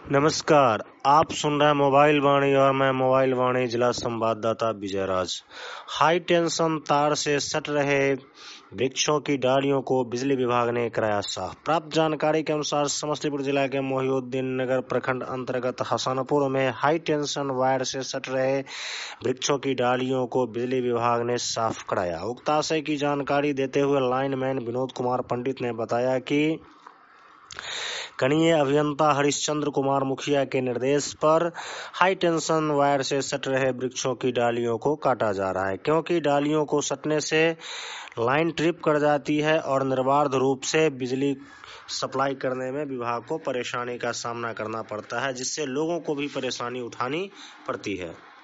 नमस्कार, आप सुन रहे हैं मोबाइल वाणी और मैं मोबाइल वाणी जिला संवाददाता विजय राज। हाई टेंशन तार से सट रहे वृक्षों की डालियों को बिजली विभाग ने कराया साफ। प्राप्त जानकारी के अनुसार समस्तीपुर जिला के मोहिउद्दीन नगर प्रखंड अंतर्गत हसनपुर में हाई टेंशन वायर से सट रहे वृक्षों की डालियों को बिजली विभाग ने साफ कराया। उक्त आशय की जानकारी देते हुए लाइनमैन विनोद कुमार पंडित ने बताया कि कनीय अभियंता हरिश्चंद्र कुमार मुखिया के निर्देश पर हाई टेंशन वायर से सट रहे वृक्षों की डालियों को काटा जा रहा है, क्योंकि डालियों को सटने से लाइन ट्रिप कर जाती है और निर्बाध रूप से बिजली सप्लाई करने में विभाग को परेशानी का सामना करना पड़ता है, जिससे लोगों को भी परेशानी उठानी पड़ती है।